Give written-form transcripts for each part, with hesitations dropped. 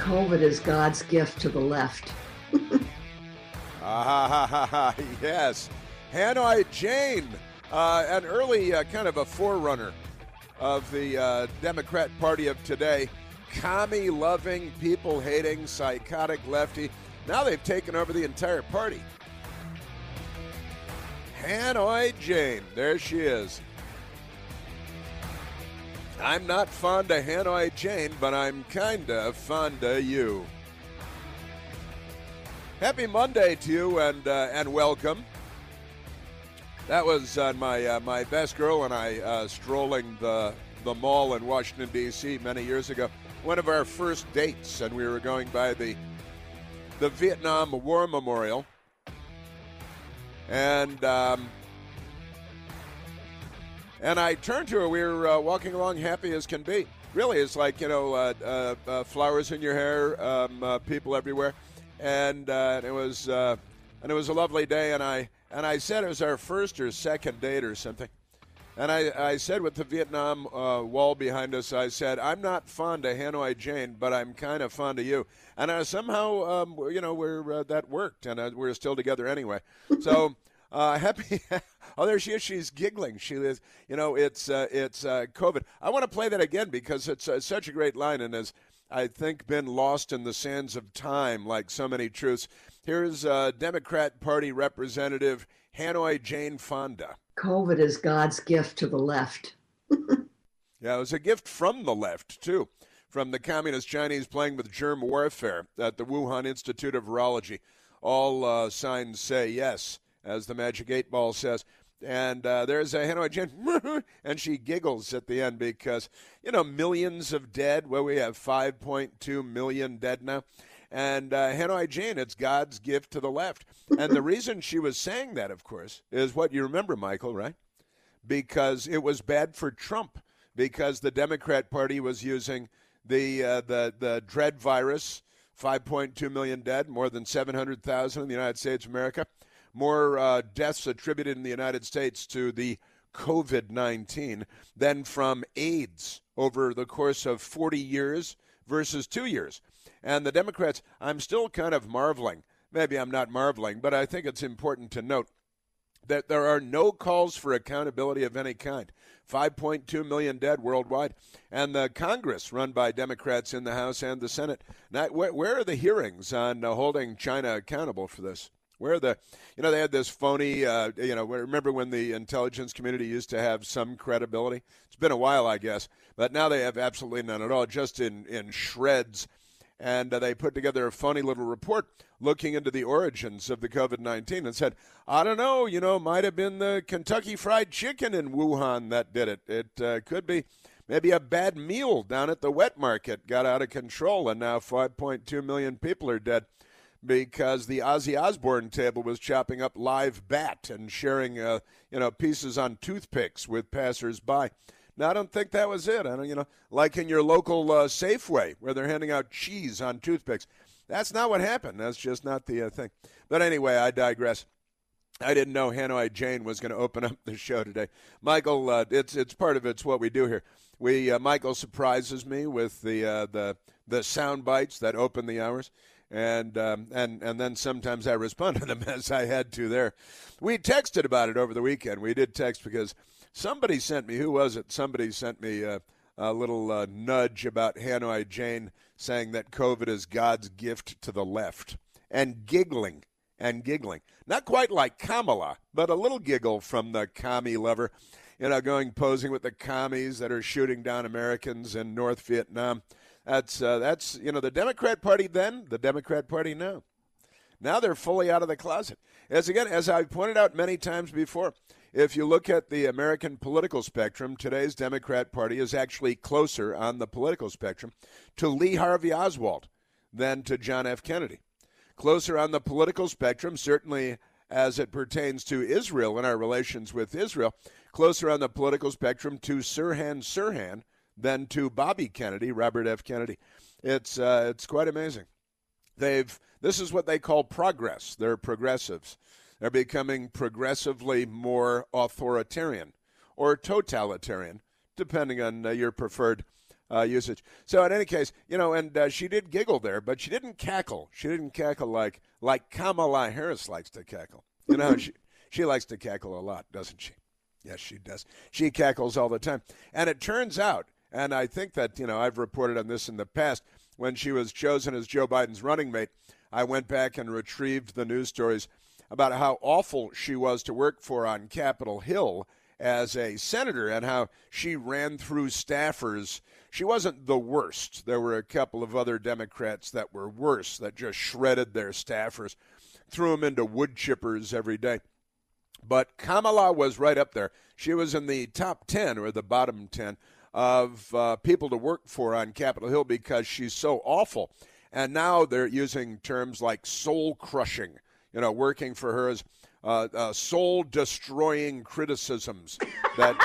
COVID is God's gift to the left. Yes. Hanoi Jane, an early kind of a forerunner of the Democrat Party of today. Commie-loving, people-hating, psychotic lefty. Now they've taken over the entire party. Hanoi Jane, there she is. I'm not fond of Hanoi Jane, but I'm kinda fond of you. Happy Monday to you and welcome. That was my best girl and I strolling the mall in Washington, D.C. many years ago. One of our first dates, and we were going by the Vietnam War Memorial. And I turned to her. We were walking along happy as can be. Really, it's like, flowers in your hair, people everywhere. And it was a lovely day, and I said it was our first or second date or something. And I said with the Vietnam wall behind us, I said, I'm not fond of Hanoi Jane, but I'm kind of fond of you. And somehow, we're that worked, and we're still together anyway. So happy. Oh, there she is. She's giggling. She is. It's COVID. I want to play that again because it's such a great line and has, I think, been lost in the sands of time like so many truths. Here's Democrat Party Representative Hanoi Jane Fonda. COVID is God's gift to the left. Yeah, it was a gift from the left, too, from the Communist Chinese playing with germ warfare at the Wuhan Institute of Virology. All signs say yes, as the Magic 8 Ball says. And there's a Hanoi Jane, and she giggles at the end because, millions of dead. Well, we have 5.2 million dead now. And Hanoi Jane, it's God's gift to the left. And the reason she was saying that, of course, is what you remember, Michael, right? Because it was bad for Trump, because the Democrat Party was using the dread virus, 5.2 million dead, more than 700,000 in the United States of America, more deaths attributed in the United States to the COVID-19 than from AIDS over the course of 40 years versus 2 years. And the Democrats, I'm still kind of marveling. Maybe I'm not marveling, but I think it's important to note that there are no calls for accountability of any kind. 5.2 million dead worldwide. And the Congress, run by Democrats in the House and the Senate, now, where are the hearings on holding China accountable for this? Where they had this phony, remember when the intelligence community used to have some credibility? It's been a while, I guess. But now they have absolutely none at all, just in shreds. And they put together a phony little report looking into the origins of the COVID-19 and said, I don't know, might have been the Kentucky Fried Chicken in Wuhan that did it. It could be maybe a bad meal down at the wet market got out of control, and now 5.2 million people are dead because the Ozzy Osbourne table was chopping up live bat and sharing, pieces on toothpicks with passers-by. No, I don't think that was it. I don't, like in your local Safeway where they're handing out cheese on toothpicks. That's not what happened. That's just not the thing. But anyway, I digress. I didn't know Hanoi Jane was going to open up the show today. Michael, it's part of it's what we do here. Michael surprises me with the sound bites that open the hours. And then sometimes I respond to them as I had to there. We texted about it over the weekend. We did text because somebody sent me, who was it? Somebody sent me a little nudge about Hanoi Jane saying that COVID is God's gift to the left. And giggling. Not quite like Kamala, but a little giggle from the commie lover. Going posing with the commies that are shooting down Americans in North Vietnam. That's the Democrat Party then, the Democrat Party now. Now they're fully out of the closet. As I pointed out many times before, if you look at the American political spectrum, today's Democrat Party is actually closer on the political spectrum to Lee Harvey Oswald than to John F. Kennedy. Closer on the political spectrum, certainly as it pertains to Israel and our relations with Israel, closer on the political spectrum to Sirhan Sirhan than to Bobby Kennedy, Robert F. Kennedy. It's quite amazing. This is what they call progress. They're progressives. They're becoming progressively more authoritarian or totalitarian, depending on your preferred usage. So in any case, and she did giggle there, but she didn't cackle. She didn't cackle like Kamala Harris likes to cackle. She likes to cackle a lot, doesn't she? Yes, she does. She cackles all the time. And it turns out, and I think that, I've reported on this in the past, when she was chosen as Joe Biden's running mate, I went back and retrieved the news stories about how awful she was to work for on Capitol Hill as a senator and how she ran through staffers. She wasn't the worst. There were a couple of other Democrats that were worse, that just shredded their staffers, threw them into wood chippers every day. But Kamala was right up there. She was in the top 10 or the bottom 10 of people to work for on Capitol Hill because she's so awful. And now they're using terms like soul-crushing, working for her as soul-destroying criticisms. That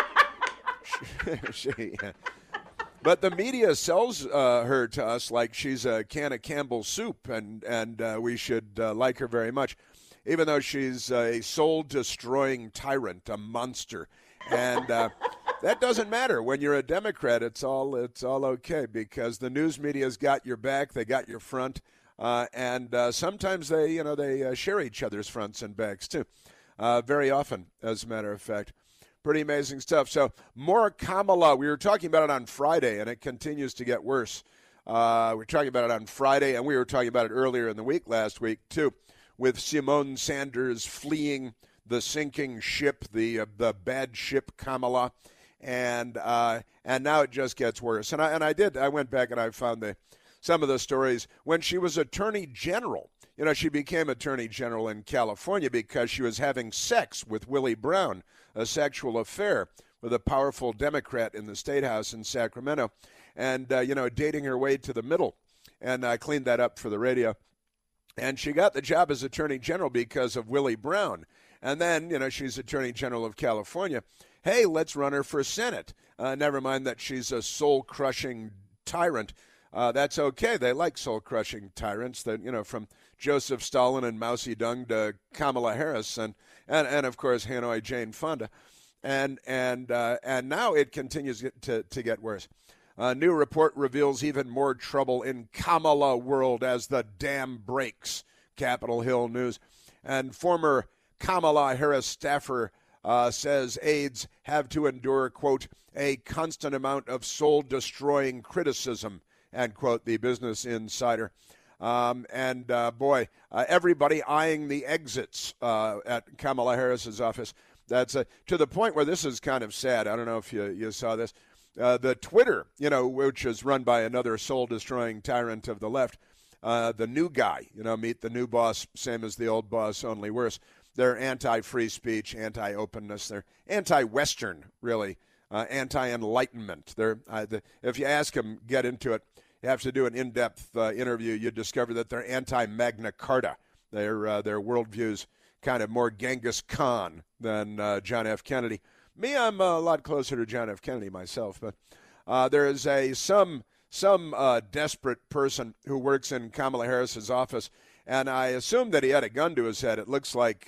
But the media sells her to us like she's a can of Campbell's soup, and we should like her very much, even though she's a soul-destroying tyrant, a monster. And that doesn't matter. When you're a Democrat, it's all okay because the news media's got your back, they got your front, and sometimes they share each other's fronts and backs too. Very often, as a matter of fact. Pretty amazing stuff. So more Kamala. We were talking about it on Friday, and it continues to get worse. We were talking about it on Friday, and we were talking about it earlier in the week last week too, with Simone Sanders fleeing the sinking ship, the bad ship Kamala, and now it just gets worse. And I went back and I found some of the stories when she was Attorney General. She became Attorney General in California because she was having sex with Willie Brown, a sexual affair with a powerful Democrat in the State House in Sacramento, and dating her way to the middle. And I cleaned that up for the radio. And she got the job as Attorney General because of Willie Brown. And then, she's Attorney General of California. Hey, let's run her for Senate. Never mind that she's a soul-crushing tyrant. That's okay. They like soul-crushing tyrants, from Joseph Stalin and Mao Zedong to Kamala Harris and of course, Hanoi Jane Fonda. And now it continues to get worse. A new report reveals even more trouble in Kamala world as the dam breaks, Capitol Hill News. And former Kamala Harris staffer says aides have to endure, quote, a constant amount of soul-destroying criticism, end quote, the Business Insider. Everybody eyeing the exits at Kamala Harris's office. That's to the point where this is kind of sad. I don't know if you saw this. The Twitter, which is run by another soul-destroying tyrant of the left, the new guy, meet the new boss, same as the old boss, only worse. They're anti-free speech, anti-openness. They're anti-Western, really, anti-enlightenment. If you ask them, get into it, you have to do an in-depth interview, you discover that they're anti-Magna Carta. Their worldview's kind of more Genghis Khan than John F. Kennedy. Me, I'm a lot closer to John F. Kennedy myself, but there is some desperate person who works in Kamala Harris's office, and I assume that he had a gun to his head. It looks like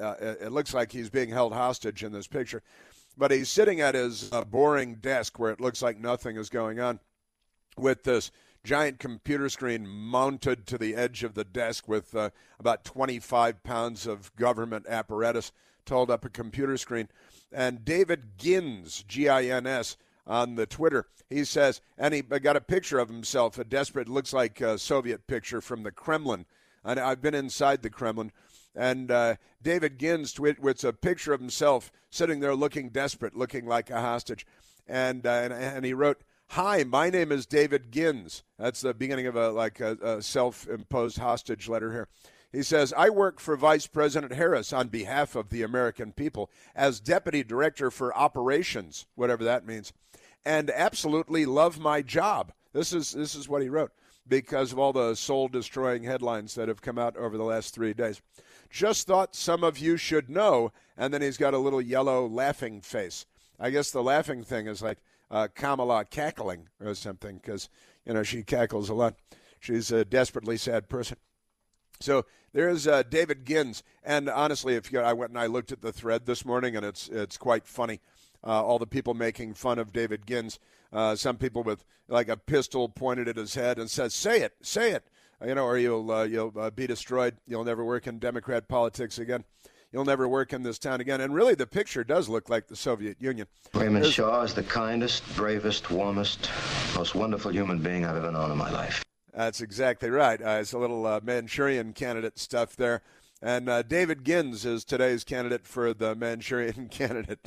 he's being held hostage in this picture, but he's sitting at his boring desk where it looks like nothing is going on, with this giant computer screen mounted to the edge of the desk with about 25 pounds of government apparatus to hold up a computer screen. And David Gins, G-I-N-S, on the Twitter, he says, and he got a picture of himself, a desperate, looks like a Soviet picture from the Kremlin. And I've been inside the Kremlin. And David Gins tweets a picture of himself sitting there looking desperate, looking like a hostage. And he wrote, "Hi, my name is David Gins." That's the beginning of a self-imposed hostage letter here. He says, "I work for Vice President Harris on behalf of the American people as Deputy Director for Operations," whatever that means, "and absolutely love my job." This is what he wrote because of all the soul-destroying headlines that have come out over the last 3 days. "Just thought some of you should know," and then he's got a little yellow laughing face. I guess the laughing thing is like Kamala cackling or something because, she cackles a lot. She's a desperately sad person. So there's David Gins. And honestly, I went and I looked at the thread this morning, and it's quite funny. all the people making fun of David Gins. Some people with like a pistol pointed at his head and says, say it, or you'll be destroyed. You'll never work in Democrat politics again. You'll never work in this town again. And really, the picture does look like the Soviet Union. Raymond Shaw is the kindest, bravest, warmest, most wonderful human being I've ever known in my life. That's exactly right. It's a little Manchurian candidate stuff there. And David Gins is today's candidate for the Manchurian candidate.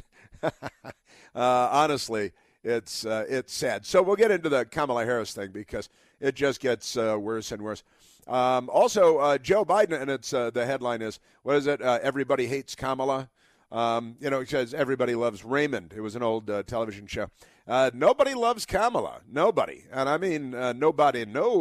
Honestly, it's sad. So we'll get into the Kamala Harris thing because it just gets worse and worse. Also, Joe Biden, and it's the headline is, what is it? Everybody hates Kamala. It says everybody loves Raymond. It was an old television show. Nobody loves Kamala. Nobody. And I mean nobody.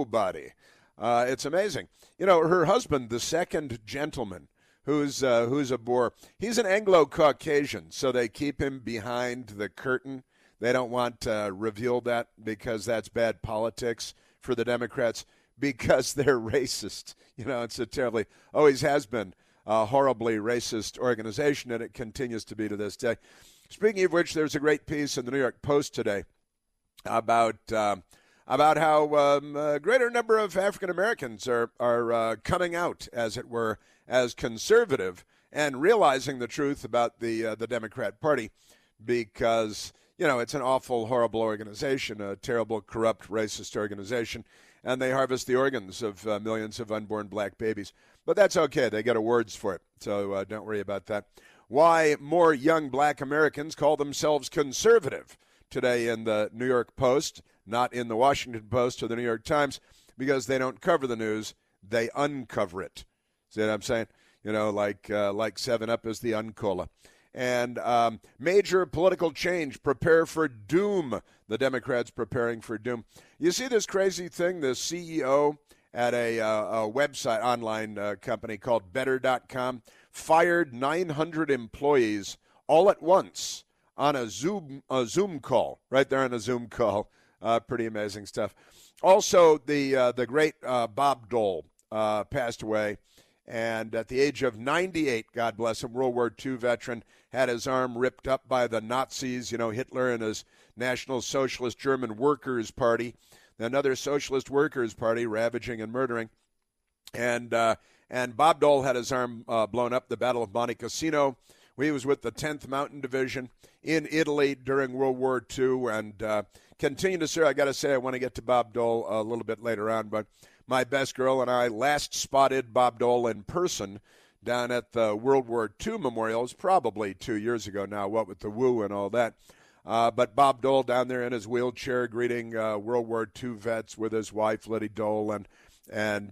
It's amazing. Her husband, the second gentleman, who's a bore, he's an Anglo-Caucasian, so they keep him behind the curtain. They don't want to reveal that because that's bad politics for the Democrats. Because they're racist. It's always has been a horribly racist organization, and it continues to be to this day. Speaking of which, there's a great piece in the New York Post today about how a greater number of African Americans are coming out, as it were, as conservative and realizing the truth about the Democrat Party because, it's an awful, horrible organization, a terrible, corrupt, racist organization. And they harvest the organs of millions of unborn black babies. But that's okay. They get awards for it, so don't worry about that. Why more young black Americans call themselves conservative today in the New York Post, not in the Washington Post or the New York Times, because they don't cover the news. They uncover it. See what I'm saying? Like 7-Up is the Uncola. And major political change, prepare for doom. The Democrats preparing for doom. You see this crazy thing, the CEO at a website, online company called Better.com, fired 900 employees all at once on a Zoom call, right there on a Zoom call. Pretty amazing stuff. Also, the great Bob Dole passed away. And at the age of 98, God bless him, World War II veteran, had his arm ripped up by the Nazis, Hitler and his National Socialist German Workers' Party, another Socialist Workers' Party ravaging and murdering. And Bob Dole had his arm blown up, the Battle of Monte Cassino. He was with the 10th Mountain Division in Italy during World War II and continued to serve. I got to say, I want to get to Bob Dole a little bit later on, but my best girl and I last spotted Bob Dole in person down at the World War II Memorial. It was probably 2 years ago now, what with the woo and all that. But Bob Dole down there in his wheelchair greeting World War II vets with his wife, Liddy Dole, and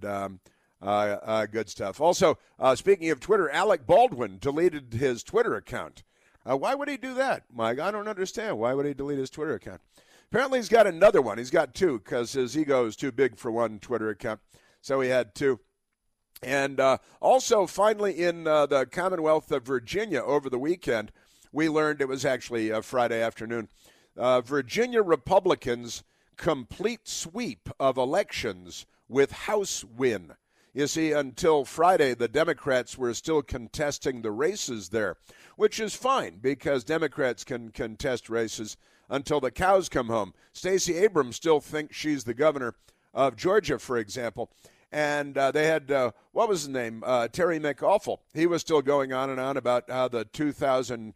good stuff. Also, speaking of Twitter, Alec Baldwin deleted his Twitter account. Why would he do that, Mike? I don't understand. Why would he delete his Twitter account? Apparently he's got another one. He's got two because his ego is too big for one Twitter account. So he had two. And also, finally, in the Commonwealth of Virginia over the weekend, we learned it was actually Friday afternoon. Virginia Republicans complete sweep of elections with House win. You see, until Friday, the Democrats were still contesting the races there, which is fine because Democrats can contest races until the cows come home. Stacey Abrams still thinks she's the governor of Georgia, for example. And they had, what was his name, Terry McAwful. He was still going on and on about how the 2000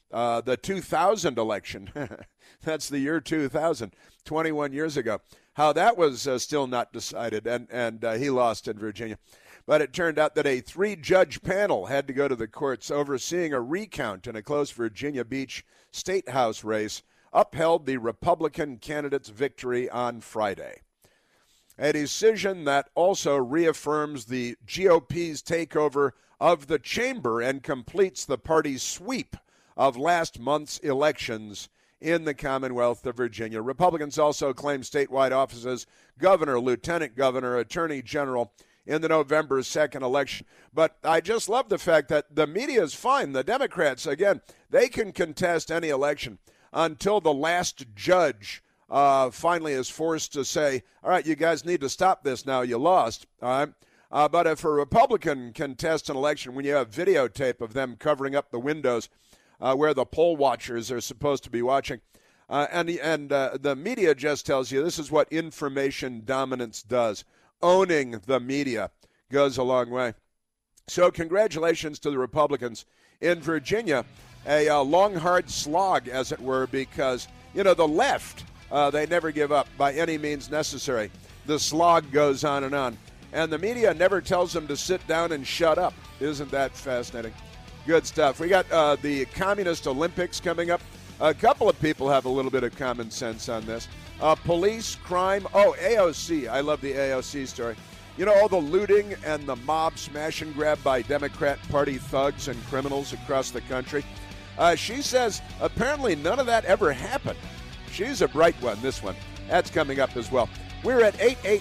election, that's the year 2000, 21 years ago, how that was still not decided, and he lost in Virginia. But it turned out that a 3-judge panel had to go to the courts overseeing a recount in a close Virginia Beach State House race, upheld the Republican candidate's victory on Friday. A decision that also reaffirms the GOP's takeover of the chamber and completes the party's sweep of last month's elections in the Commonwealth of Virginia. Republicans also claim statewide offices, governor, lieutenant governor, attorney general in the November 2nd election. But I just love the fact that the media is fine. The Democrats, again, they can contest any election until the last judge finally is forced to say, all right, you guys need to stop this now. You lost. All right. But if a Republican contests an election when you have videotape of them covering up the windows where the poll watchers are supposed to be watching. And the media just tells you this is what information dominance does. Owning the media goes a long way. So congratulations to the Republicans in Virginia. A long, hard slog, as it were, because, the left, they never give up by any means necessary. The slog goes on. And the media never tells them to sit down and shut up. Isn't that fascinating? Good stuff. We got the Communist Olympics coming up. A couple of people have a little bit of common sense on this. Police, crime. Oh, AOC. I love the AOC story. All the looting and the mob smash and grab by Democrat Party thugs and criminals across the country. She says apparently none of that ever happened. She's a bright one, this one. That's coming up as well. We're at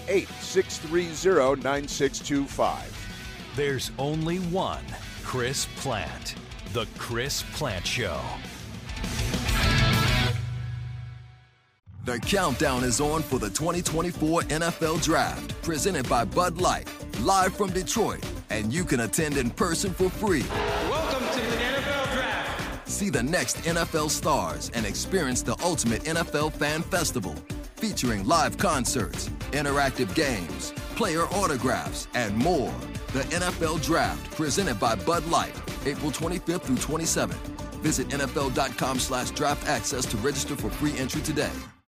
888-630-9625. There's only one Chris Plante. The Chris Plante Show. The countdown is on for the 2024 NFL Draft, presented by Bud Light, live from Detroit, and you can attend in person for free. Welcome to the NFL Draft. See the next NFL stars and experience the ultimate NFL fan festival, featuring live concerts, interactive games, player autographs, and more. The NFL Draft, presented by Bud Light, April 25th through 27th. Visit NFL.com/draft access to register for free entry today.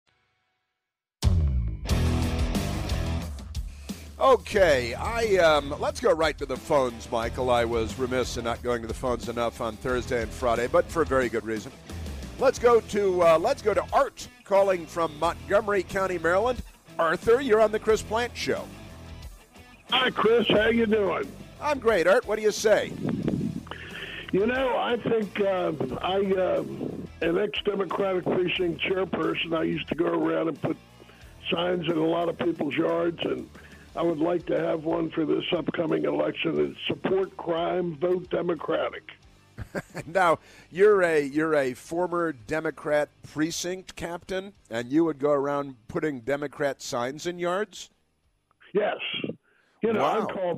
Okay, let's go right to the phones, Michael. I was remiss in not going to the phones enough on Thursday and Friday, but for a very good reason. Let's go to Art calling from Montgomery County, Maryland. Arthur, you're on the Chris Plante Show. Hi, Chris. How you doing? I'm great, Art. What do you say? I think an ex-Democratic precinct chairperson, I used to go around and put signs in a lot of people's yards, and I would like to have one for this upcoming election. It's support crime, vote Democratic. Now, you're a former Democrat precinct captain, and you would go around putting Democrat signs in yards? Yes. Wow. I called,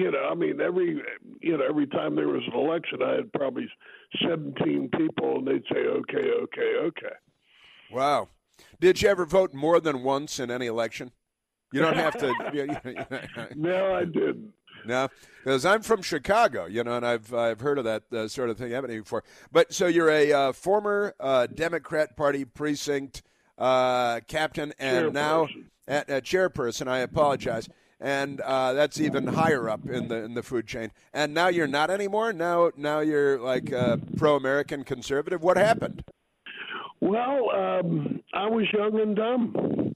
every time there was an election, I had probably 17 people, and they'd say, okay. Wow. Did you ever vote more than once in any election? You don't have to. No, I didn't. No, because I'm from Chicago, and I've heard of that sort of thing happening before. But so you're a former Democrat Party precinct captain and now a chairperson. I apologize, and that's even higher up in the food chain. And now you're not anymore. Now you're like a pro-American conservative. What happened? Well, I was young and dumb.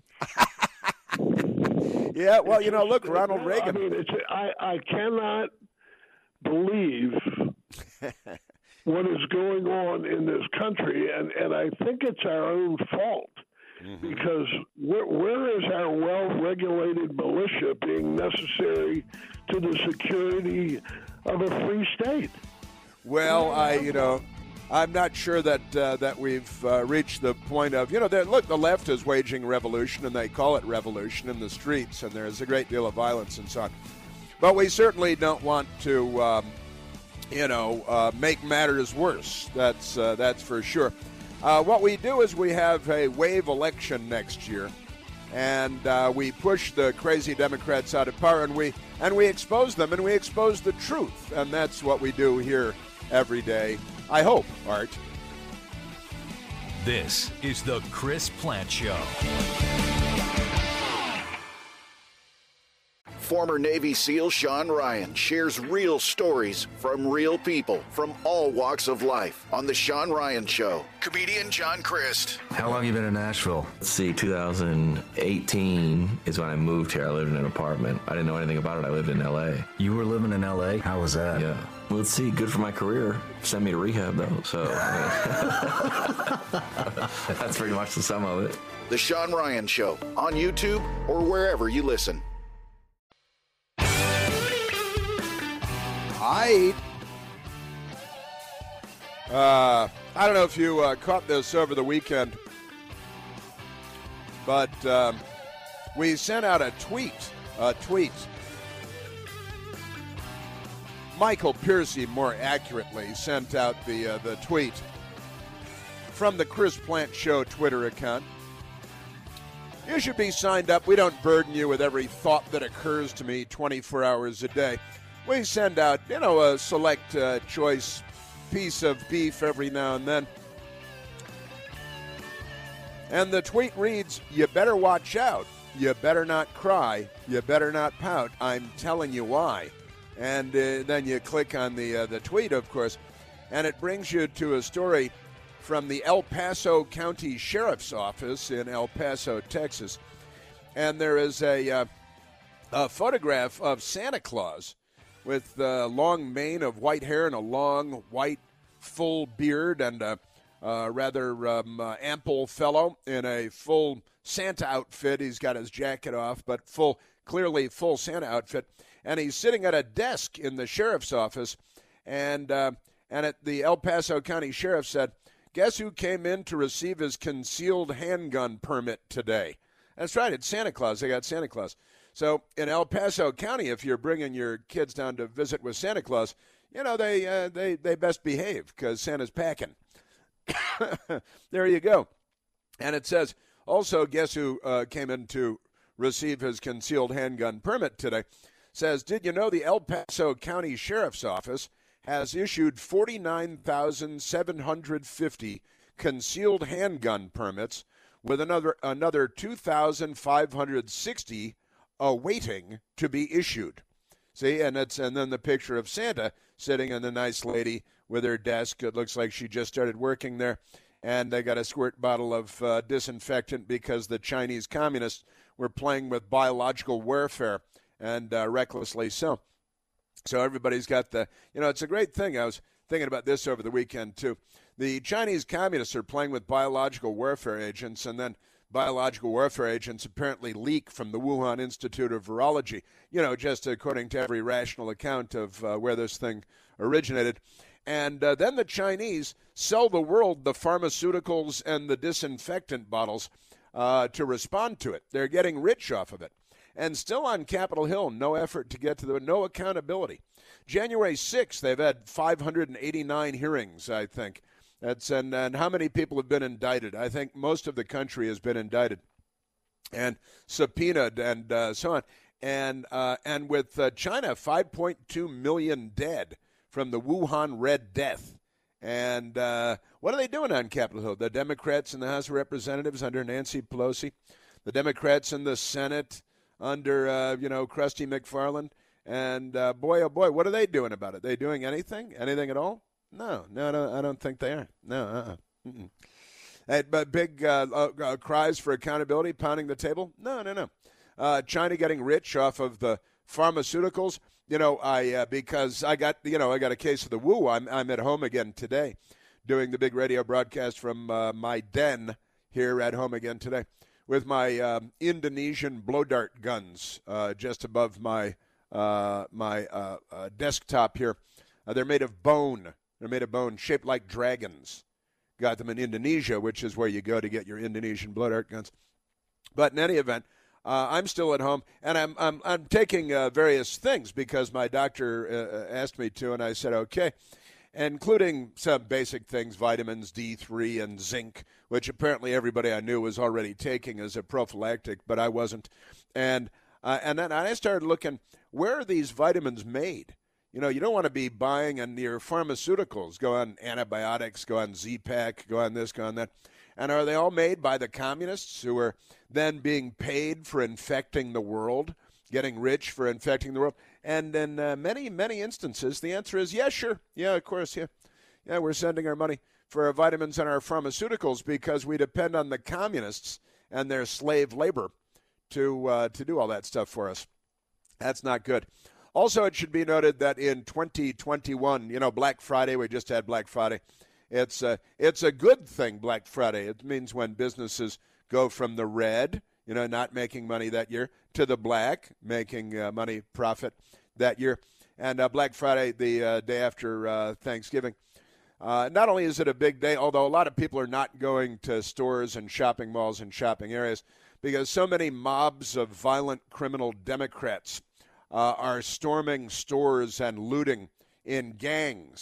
Yeah, well, look, Ronald Reagan. I cannot believe what is going on in this country, and I think it's our own fault. Mm-hmm. Because where is our well-regulated militia being necessary to the security of a free state? Well, I'm not sure that we've reached the point of, look, the left is waging revolution, and they call it revolution in the streets, and there's a great deal of violence and so on. But we certainly don't want to, make matters worse. That's for sure. What we do is we have a wave election next year, and we push the crazy Democrats out of power, and we expose them, and we expose the truth, and that's what we do here every day. I hope, Art. This is the Chris Plante Show. Former Navy SEAL Sean Ryan shares real stories from real people from all walks of life on The Sean Ryan Show. Comedian John Crist. How long have you been in Nashville? Let's see, 2018 is when I moved here. I lived in an apartment. I didn't know anything about it. I lived in L.A. You were living in L.A.? How was that? Yeah. Well, let's see, good for my career. Send me to rehab, though, so that's pretty much the sum of it. The Sean Ryan Show on YouTube or wherever you listen. I don't know if you caught this over the weekend, but we sent out a tweet. Michael Piercy, more accurately, sent out the tweet from the Chris Plant Show Twitter account. You should be signed up. We don't burden you with every thought that occurs to me 24 hours a day. We send out, a select choice piece of beef every now and then. And the tweet reads, "You better watch out. You better not cry. You better not pout. I'm telling you why." And then you click on the tweet, of course, and it brings you to a story from the El Paso County Sheriff's Office in El Paso, Texas. And there is a photograph of Santa Claus with a long mane of white hair and a long, white, full beard, and a rather ample fellow in a full Santa outfit. He's got his jacket off, but clearly full Santa outfit. And he's sitting at a desk in the sheriff's office. And at the El Paso County Sheriff said, "Guess who came in to receive his concealed handgun permit today?" That's right, it's Santa Claus. They got Santa Claus. So in El Paso County, if you're bringing your kids down to visit with Santa Claus, they best behave because Santa's packing. There you go. And it says, also, guess who came in to receive his concealed handgun permit today? Says, did you know the El Paso County Sheriff's Office has issued 49,750 concealed handgun permits with another 2,560 awaiting to be issued. See, and then the picture of Santa sitting and the nice lady with her desk. It looks like she just started working there, and they got a squirt bottle of disinfectant because the Chinese communists were playing with biological warfare, and recklessly so. So everybody's got it's a great thing. I was thinking about this over the weekend, too. The Chinese communists are playing with biological warfare agents, and then biological warfare agents apparently leak from the Wuhan Institute of Virology, just according to every rational account of where this thing originated. And then the Chinese sell the world the pharmaceuticals and the disinfectant bottles to respond to it. They're getting rich off of it. And still on Capitol Hill, no effort to get to no accountability. January 6th, they've had 589 hearings, I think. And how many people have been indicted? I think most of the country has been indicted and subpoenaed and so on. And with China, 5.2 million dead from the Wuhan Red Death. And what are they doing on Capitol Hill? The Democrats in the House of Representatives under Nancy Pelosi, the Democrats in the Senate under, Krusty McFarland. And boy, oh boy, what are they doing about it? Are they doing anything? Anything at all? No, I don't think they are. No, But big cries for accountability, pounding the table? No. China getting rich off of the pharmaceuticals. Because I got a case of the Wu. I'm at home again today, doing the big radio broadcast from my den here at home again today, with my Indonesian blow dart guns just above my desktop here. They're made of bone. They're made of bone, shaped like dragons. Got them in Indonesia, which is where you go to get your Indonesian blow dart guns. But in any event, I'm still at home, and I'm taking various things because my doctor asked me to, and I said okay, including some basic things, vitamins D3 and zinc, which apparently everybody I knew was already taking as a prophylactic, but I wasn't. And then I started looking, where are these vitamins made? You don't want to be buying on your pharmaceuticals, go on antibiotics, go on Z-Pak, go on this, go on that. And are they all made by the communists who are then being paid for infecting the world, getting rich for infecting the world? And in many, many instances, the answer is, yeah, sure. Yeah, of course, yeah. Yeah, we're sending our money for our vitamins and our pharmaceuticals because we depend on the communists and their slave labor to do all that stuff for us. That's not good. Also, it should be noted that in 2021, Black Friday, we just had Black Friday. It's a good thing, Black Friday. It means when businesses go from the red, not making money that year, to the black, making money, profit that year. And Black Friday, the day after Thanksgiving. Not only is it a big day, although a lot of people are not going to stores and shopping malls and shopping areas because so many mobs of violent criminal Democrats are storming stores and looting in gangs.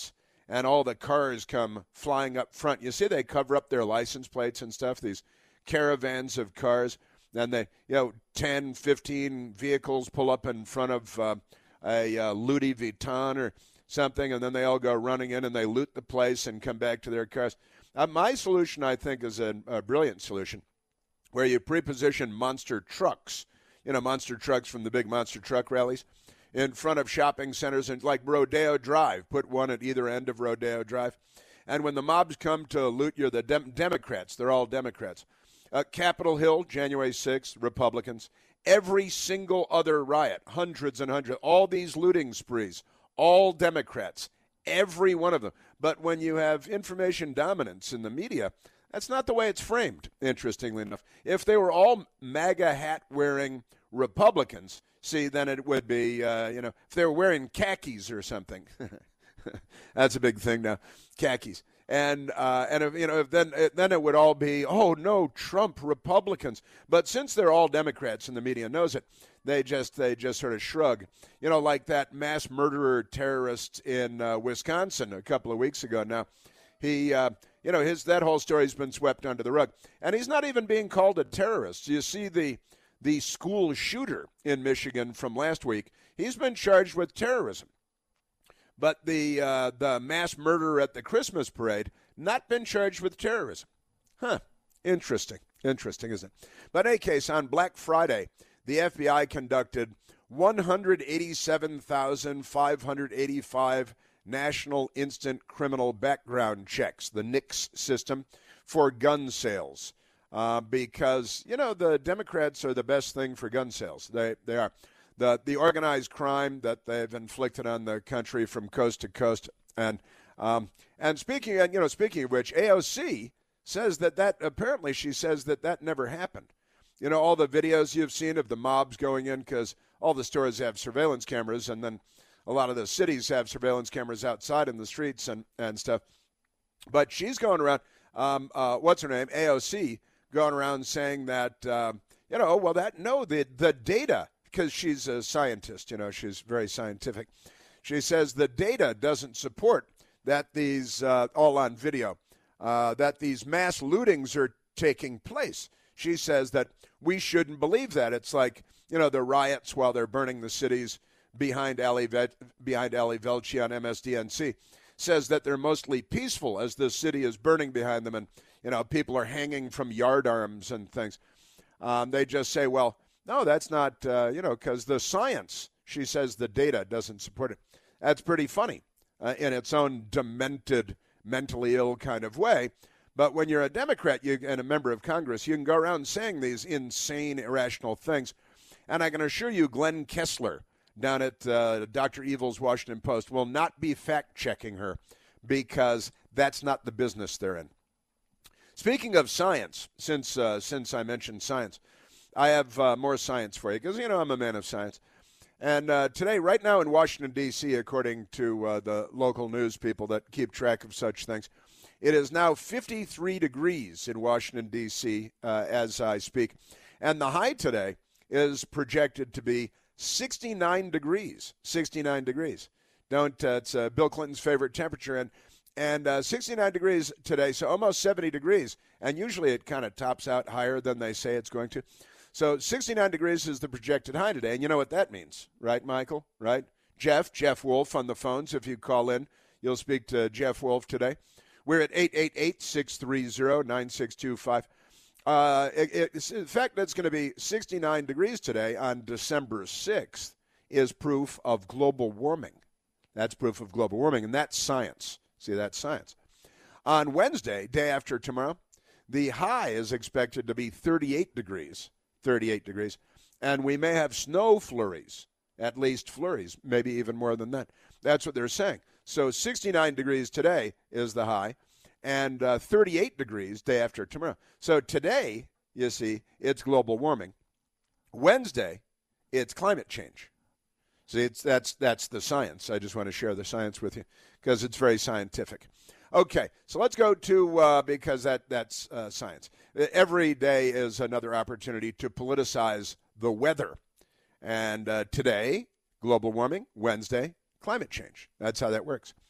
and all the cars come flying up front. You see they cover up their license plates and stuff, these caravans of cars. Then they, 10, 15 vehicles pull up in front of a Louis Vuitton or something, and then they all go running in and they loot the place and come back to their cars. My solution, I think, is a brilliant solution, where you preposition monster trucks, monster trucks from the big monster truck rallies, in front of shopping centers, and like Rodeo Drive. Put one at either end of Rodeo Drive. And when the mobs come to loot, you're the Democrats. They're all Democrats. Capitol Hill, January 6th, Republicans. Every single other riot, hundreds and hundreds, all these looting sprees, all Democrats, every one of them. But when you have information dominance in the media, that's not the way it's framed, interestingly enough. If they were all MAGA hat-wearing Republicans, see, then it would be, if they were wearing khakis or something. That's a big thing now, khakis. And if then it would all be, oh, no, Trump Republicans. But since they're all Democrats and the media knows it, they just sort of shrug. Like that mass murderer terrorist in Wisconsin a couple of weeks ago now. He, that whole story's been swept under the rug. And he's not even being called a terrorist. You see the school shooter in Michigan from last week, he's been charged with terrorism. But the mass murderer at the Christmas parade, not been charged with terrorism. Interesting, isn't it? But in any case, on Black Friday, the FBI conducted 187,585 National Instant Criminal Background Checks, the NICS system, for gun sales. Because, the Democrats are the best thing for gun sales. They are. The organized crime that they've inflicted on the country from coast to coast. And speaking of which, AOC says that apparently she says that never happened. All the videos you've seen of the mobs going in, because all the stores have surveillance cameras, and then a lot of the cities have surveillance cameras outside in the streets and stuff. But she's going around, what's her name, AOC, going around saying that, the data, because she's a scientist, she's very scientific. She says the data doesn't support that these, all on video, that these mass lootings are taking place. She says that we shouldn't believe that. It's like, the riots while they're burning the cities behind Ali Velci on MSDNC. Says that they're mostly peaceful as the city is burning behind them, and, people are hanging from yardarms and things. They just say, well, no, that's not, because the science, she says the data doesn't support it. That's pretty funny in its own demented, mentally ill kind of way. But when you're a Democrat and a member of Congress, you can go around saying these insane, irrational things. And I can assure you, Glenn Kessler down at Dr. Evil's Washington Post will not be fact-checking her, because that's not the business they're in. Speaking of science, since I mentioned science, I have more science for you, because, I'm a man of science. And today, right now in Washington, D.C., according to the local news people that keep track of such things, it is now 53 degrees in Washington, D.C., as I speak. And the high today is projected to be 69 degrees. 69 degrees. It's Bill Clinton's favorite temperature. And 69 degrees today, so almost 70 degrees. And usually it kind of tops out higher than they say it's going to. So 69 degrees is the projected high today. And you know what that means, right, Michael? Right? Jeff Wolf on the phones. If you call in, you'll speak to Jeff Wolf today. We're at 888-630-9625. The fact that it's going to be 69 degrees today on December 6th is proof of global warming. That's proof of global warming, and that's science. See, that's science. On Wednesday, day after tomorrow, the high is expected to be 38 degrees. 38 degrees. And we may have snow flurries, at least flurries, maybe even more than that. That's what they're saying. So 69 degrees today is the high, and 38 degrees day after tomorrow. So today, you see, it's global warming. Wednesday, it's climate change. See, that's the science. I just want to share the science with you because it's very scientific. Okay, so let's go to, because that's science. Every day is another opportunity to politicize the weather. And today, global warming. Wednesday, climate change. That's how that works.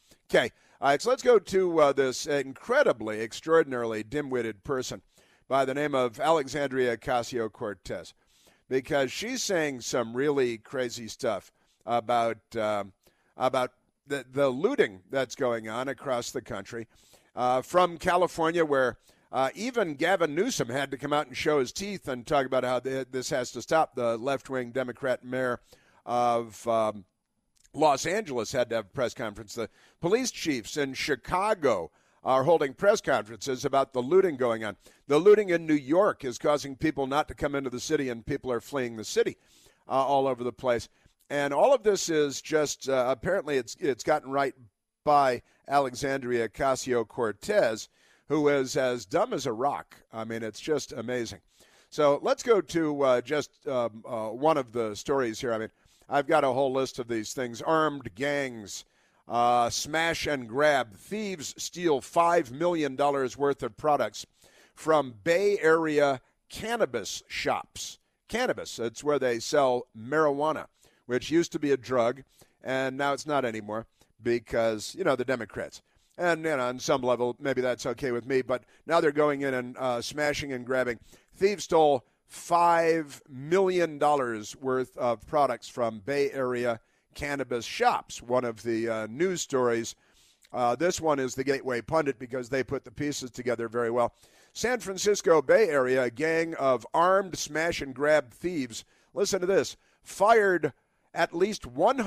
Okay, all right, so let's go to this incredibly, extraordinarily dim-witted person by the name of Alexandria Ocasio-Cortez, because she's saying some really crazy stuff about the looting that's going on across the country, from California, where even Gavin Newsom had to come out and show his teeth and talk about how this has to stop. The left-wing Democrat mayor of Los Angeles had to have a press conference. The police chiefs in Chicago are holding press conferences about the looting going on. The looting in New York is causing people not to come into the city, and people are fleeing the city all over the place. And all of this is just apparently it's gotten right by Alexandria Ocasio-Cortez, who is as dumb as a rock. I mean, it's just amazing. So let's go to just one of the stories here. I mean, I've got a whole list of these things. Armed gangs smash and grab. Thieves steal $5 million worth of products from Bay Area cannabis shops. Cannabis, it's where they sell marijuana, which used to be a drug, and now it's not anymore because, the Democrats. And, on some level, maybe that's okay with me, but now they're going in and smashing and grabbing. Thieves stole $5 million worth of products from Bay Area cannabis shops. One of the news stories, this one is the Gateway Pundit because they put the pieces together very well. San Francisco Bay Area, a gang of armed smash-and-grab thieves, listen to this, fired at least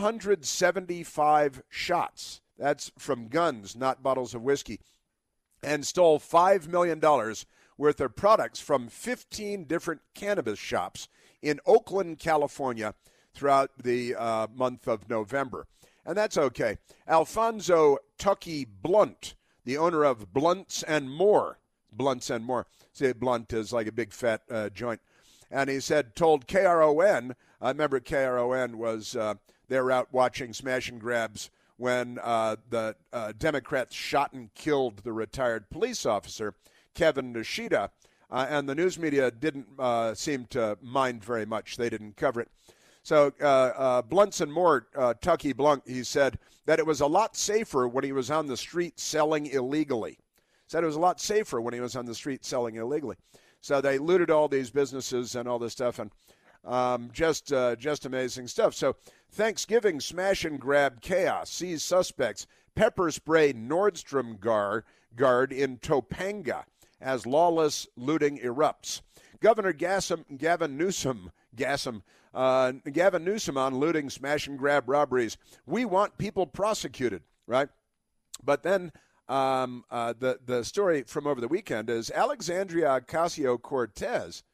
175 shots. That's from guns, not bottles of whiskey, and stole $5 million worth of products from 15 different cannabis shops in Oakland, California, throughout the month of November. And that's okay. Alfonso Tucky Blunt, the owner of Blunts and More. Blunts and More. See, blunt is like a big fat joint. And he told KRON, I remember KRON was, they were out watching smash and grabs when the Democrats shot and killed the retired police officer, Kevin Nishida, and the news media didn't seem to mind very much. They didn't cover it. So Blunts and More, Tucky Blunt, he said that it was a lot safer when he was on the street selling illegally. Said it was a lot safer when he was on the street selling illegally. So they looted all these businesses and all this stuff, and just amazing stuff. So Thanksgiving smash and grab chaos sees suspects pepper spray Nordstrom guard in Topanga as lawless looting erupts. Governor Gavin Newsom on looting smash and grab robberies. We want people prosecuted, right? But then the story from over the weekend is Alexandria Ocasio-Cortez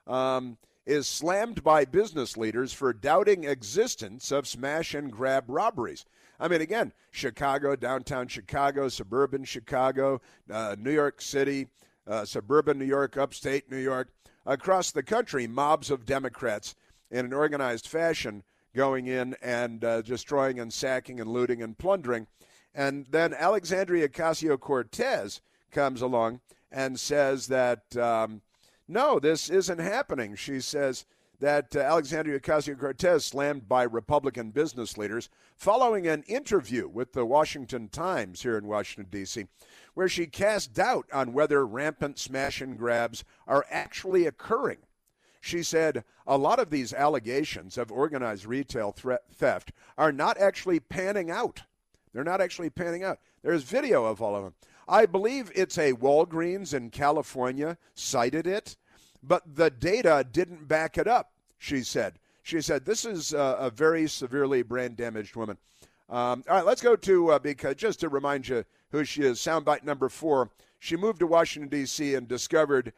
is slammed by business leaders for doubting existence of smash and grab robberies. I mean, again, Chicago, downtown Chicago, suburban Chicago, New York City, suburban New York, upstate New York. Across the country, mobs of Democrats in an organized fashion going in and destroying and sacking and looting and plundering. And then Alexandria Ocasio-Cortez comes along and says that, no, this isn't happening. She says that Alexandria Ocasio-Cortez slammed by Republican business leaders following an interview with the Washington Times here in Washington, D.C., where she cast doubt on whether rampant smash and grabs are actually occurring. She said a lot of these allegations of organized retail theft are not actually panning out. They're not actually panning out. There's video of all of them. I believe it's a Walgreens in California cited it, but the data didn't back it up, she said. She said, this is a very severely brain-damaged woman. All right, let's go to, because just to remind you who she is, soundbite number 4. She moved to Washington, D.C. and discovered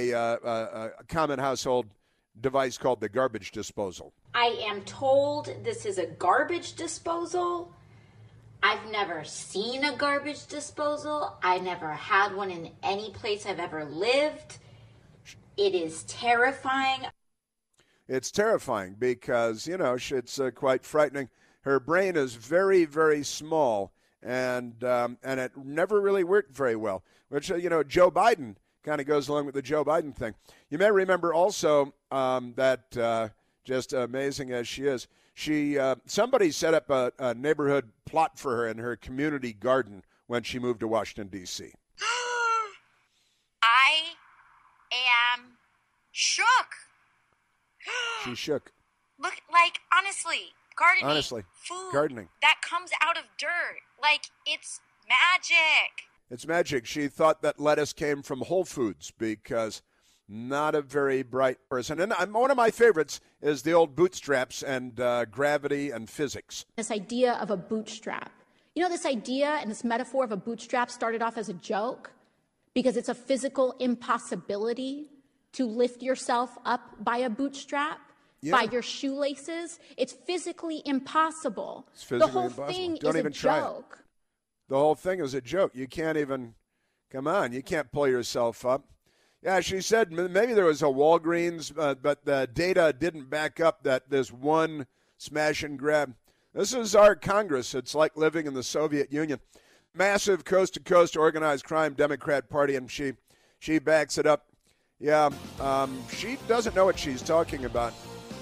a common household device called the garbage disposal. I am told this is a garbage disposal. I've never seen a garbage disposal. I never had one in any place I've ever lived. It is terrifying. It's terrifying because, it's quite frightening. Her brain is very, very small, and it never really worked very well, which, Joe Biden kind of goes along with the Joe Biden thing. You may remember also that just amazing as she is. Somebody set up a neighborhood plot for her in her community garden when she moved to Washington, D.C. I am shook. She's shook. Look, honestly, gardening, that comes out of dirt. It's magic. It's magic. She thought that lettuce came from Whole Foods because not a very bright person. And one of my favorites is the old bootstraps and gravity and physics. This idea of a bootstrap. This idea and this metaphor of a bootstrap started off as a joke because it's a physical impossibility to lift yourself up by a bootstrap. Yeah. By your shoelaces. It's physically impossible. It's physically the whole impossible. thing Don't is even a try joke. It. The whole thing is a joke. You can't even, come on, you can't pull yourself up. Yeah, she said maybe there was a Walgreens, but the data didn't back up that there's one smash and grab. This is our Congress. It's like living in the Soviet Union. Massive coast-to-coast organized crime Democrat Party, and she backs it up. Yeah, she doesn't know what she's talking about.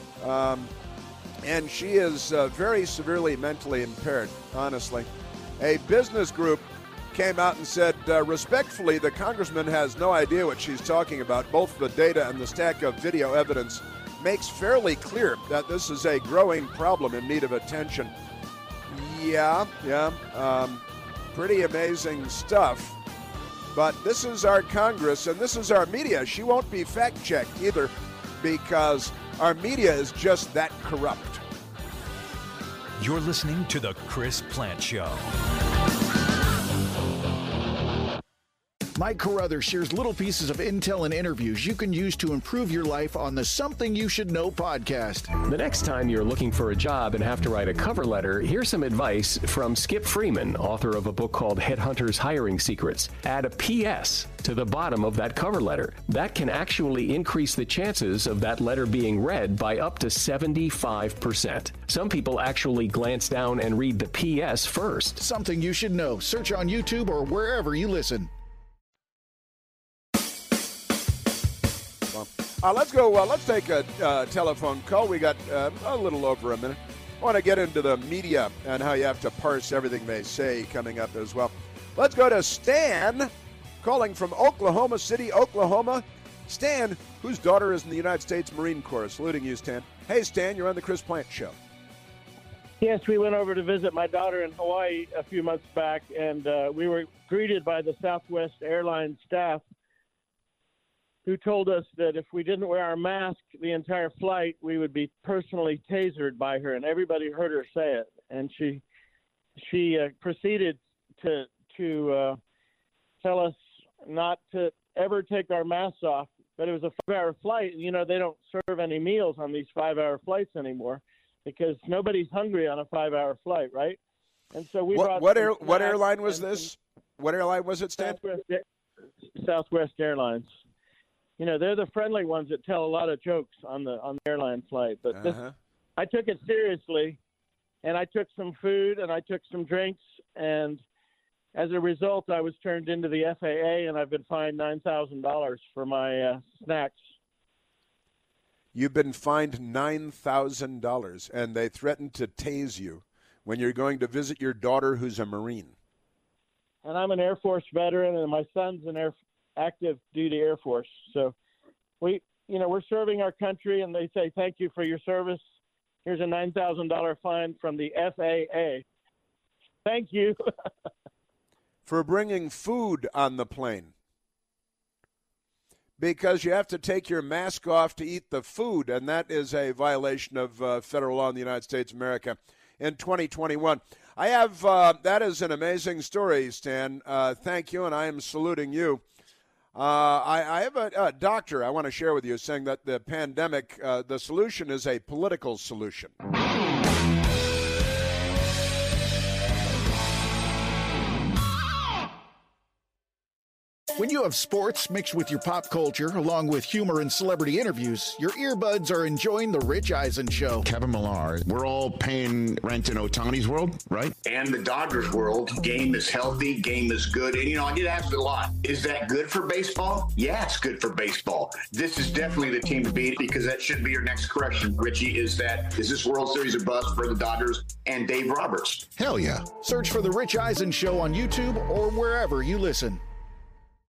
And she is very severely mentally impaired, honestly. A business group came out and said, respectfully, the congressman has no idea what she's talking about. Both the data and the stack of video evidence makes fairly clear that this is a growing problem in need of attention. Yeah, pretty amazing stuff. But this is our Congress, and this is our media. She won't be fact-checked either because our media is just that corrupt. You're listening to The Chris Plante Show. Mike Carruthers shares little pieces of intel and interviews you can use to improve your life on the Something You Should Know podcast. The next time you're looking for a job and have to write a cover letter, here's some advice from Skip Freeman, author of a book called Headhunters Hiring Secrets. Add a P.S. to the bottom of that cover letter. That can actually increase the chances of that letter being read by up to 75%. Some people actually glance down and read the P.S. first. Something You Should Know. Search on YouTube or wherever you listen. Let's go. Let's take a telephone call. We got a little over a minute. I want to get into the media and how you have to parse everything they say coming up as well. Let's go to Stan, calling from Oklahoma City, Oklahoma. Stan, whose daughter is in the United States Marine Corps. Saluting you, Stan. Hey, Stan, you're on the Chris Plante Show. Yes, we went over to visit my daughter in Hawaii a few months back, and we were greeted by the Southwest Airlines staff, who told us that if we didn't wear our mask the entire flight, we would be personally tasered by her, and everybody heard her say it. And she proceeded to tell us not to ever take our masks off. But it was a 5-hour flight, and they don't serve any meals on these 5-hour flights anymore because nobody's hungry on a 5-hour flight, right? And so we brought what airline was this? What airline was it, Stan? Southwest Airlines. They're the friendly ones that tell a lot of jokes on the airline flight. But I took it seriously, and I took some food and I took some drinks, and as a result, I was turned into the FAA, and I've been fined $9,000 for my snacks. You've been fined $9,000, and they threatened to tase you when you're going to visit your daughter who's a Marine. And I'm an Air Force veteran, and my son's an active duty Air Force. So we're serving our country, and they say, thank you for your service. Here's a $9,000 fine from the FAA. Thank you. For bringing food on the plane. Because you have to take your mask off to eat the food, and that is a violation of federal law in the United States of America in 2021. I have, that is an amazing story, Stan. Thank you, and I am saluting you. I have a doctor I want to share with you saying that the pandemic, the solution is a political solution. When you have sports mixed with your pop culture, along with humor and celebrity interviews, your earbuds are enjoying The Rich Eisen Show. Kevin Millar, we're all paying rent in Ohtani's world, right? And the Dodgers world. Game is healthy, game is good. And, I get asked a lot, is that good for baseball? Yeah, it's good for baseball. This is definitely the team to beat, because that should be your next question, Richie, is this World Series a bust for the Dodgers and Dave Roberts? Hell yeah. Search for The Rich Eisen Show on YouTube or wherever you listen.